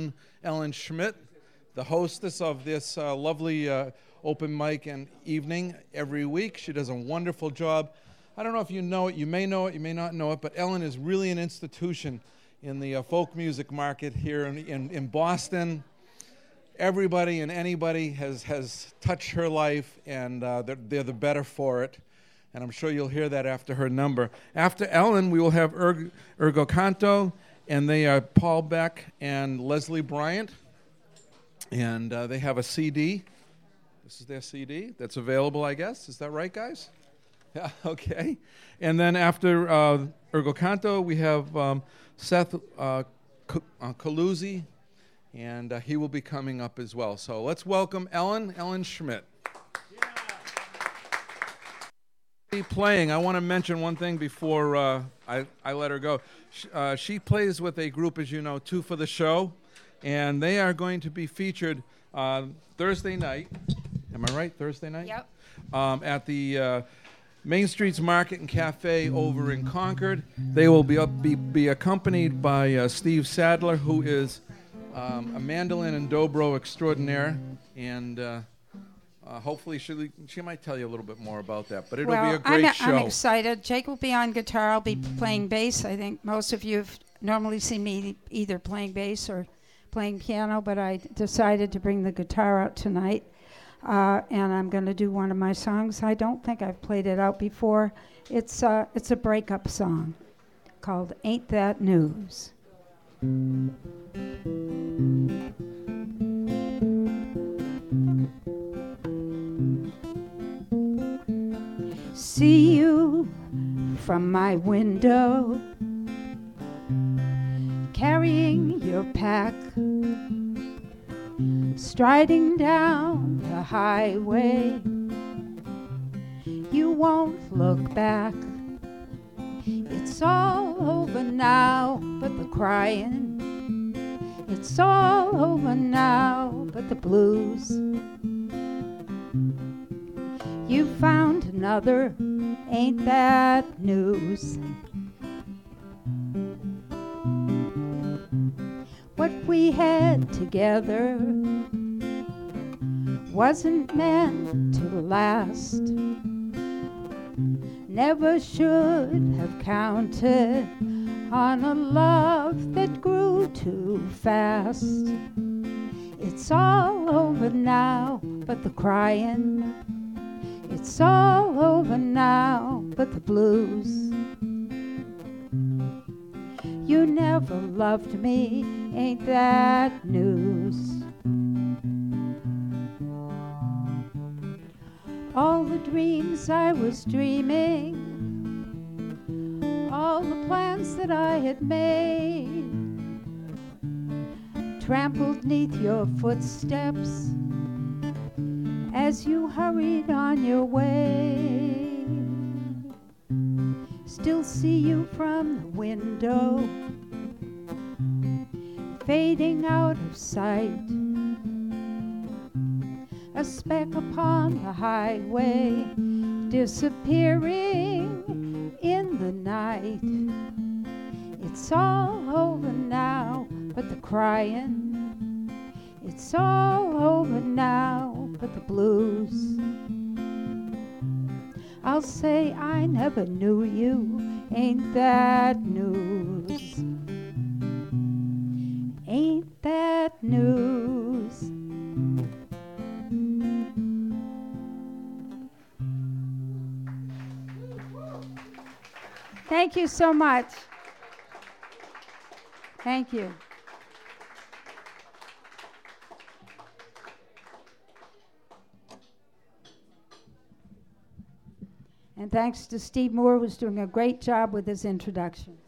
Ellen Schmidt, the hostess of this lovely open mic and evening every week. She does a wonderful job. I don't know if you know it, you may not know it, but Ellen is really an institution in the folk music market here in Boston. Everybody and anybody has touched her life, and they're the better for it. And I'm sure you'll hear that after her number. After Ellen, we will have Ergo Canto, and they are Paul Beck and Leslie Bryant. And they have a CD. This is their CD that's available, I guess. Is that right, guys? Yeah, okay. And then after Ergo Canto, we have Seth Coluzzi, and he will be coming up as well. So let's welcome Ellen Schmidt. Yeah. Playing, I want to mention one thing before I let her go. She plays with a group, as you know, Two for the Show, and they are going to be featured Thursday night. Am I right? Thursday night? Yep. At the Main Streets Market and Cafe over in Concord. They will be accompanied by Steve Sadler, who is a mandolin and dobro extraordinaire, and hopefully she might tell you a little bit more about that. But it'll be a great show. I'm excited. Jake will be on guitar. I'll be playing bass. I think most of you have normally seen me either playing bass or playing piano, but I decided to bring the guitar out tonight. And I'm going to do one of my songs. I don't think I've played it out before. It's a breakup song called Ain't That News. See you from my window, carrying your pack, striding down the highway. You won't look back. It's all over now, but the crying. It's all over now, but the blues. You found another, ain't that news? What we had together wasn't meant to last. Never should have counted on a love that grew too fast. It's all over now, but the crying. It's all over now, but the blues. You never loved me, ain't that news? All the dreams I was dreaming, all the plans that I had made, trampled neath your footsteps as you hurried on your way. Still see you from the window, fading out of sight, a speck upon the highway, disappearing in the night. It's all over now, but the crying. It's all over now, but the blues. I'll say I never knew you, ain't that news? Ain't that news? Thank you so much. Thank you. And thanks to Steve Moore, who's doing a great job with his introduction.